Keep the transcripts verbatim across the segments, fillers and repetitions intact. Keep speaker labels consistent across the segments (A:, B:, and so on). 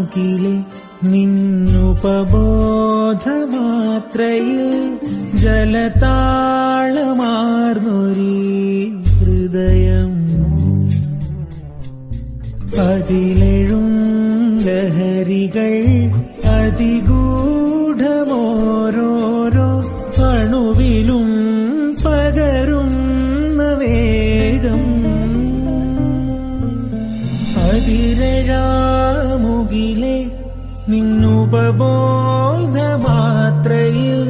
A: മുകിലെ നിന്നുപബോധമാത്രയിൽ ജലതാളമാർന്നൊരീ ഹൃദയം അതിലെഴും ലഹരികൾ അതിഗൂഢമോരോരോ അണുവിലും പകരുന്ന വേഗം അതിരഴാമുകിലെ നിന്നുപബോധമാത്രയിൽ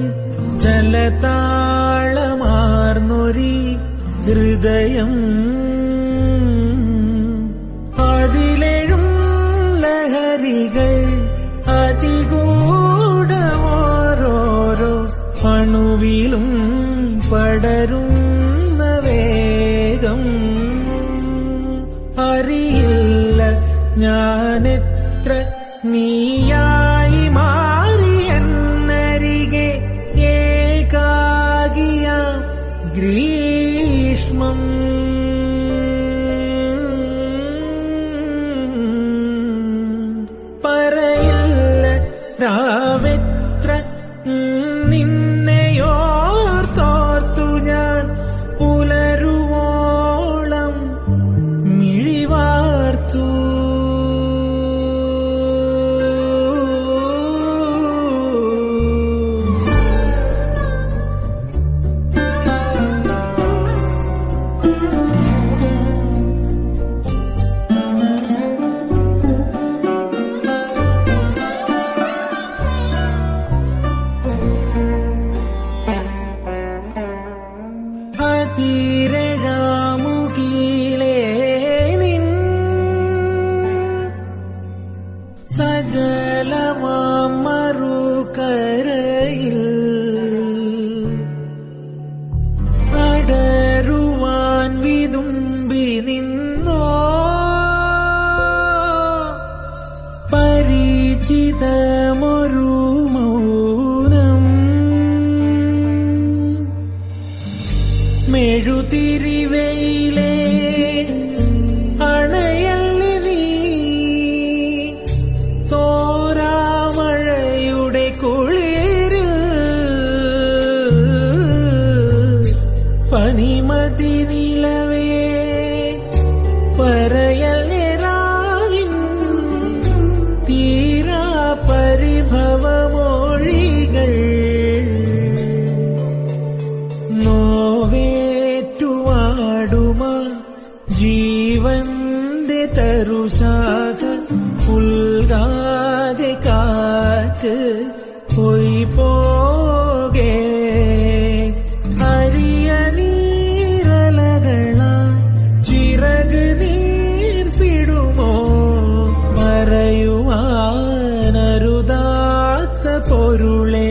A: ജലതാളമാർന്നൊരീ ഹൃദയം അതിലെഴും ലഹരികൾ അതിഗൂഢമോരോരോ അണുവിലും പടരുന്ന വേഗം അറിയില്ല ഞാനെത്ര നീയായി മാറിയെന്നരികെ ഏകാകിയ ഗ്രീഷ്മം പറയില്ല രാവെത്ര നിന്നെയോർത്തോർത്തു ഞാൻ പുലരുവോളം മിഴിവാർത്തു തീരഴാമുകിലേ നിൻ സജലമാം മറുകരയിൽ അടരുവാൻ വിതുമ്പി നിന്നോ പരിചിതമൊരു മൗനം മെഴുതിരിവയിലേ അണയല്ലി നീ തോരാമഴയുടെ കുളിരിൽ പനിമതി നിലവേ പറയല്ലേ രാവിൻ തീരാ പരിഭവമൊഴികൾ നോവേറ്റുവാടുമാ ജീവന്റെ തരുശാഖ ഉൽകാതെ കാറ്റ് പോയി പോകേ അരിയ നീരലകളായി ചിറക് നീർപ്പിടുമോ പറയുവാനരുതാത്ത പൊരുളെ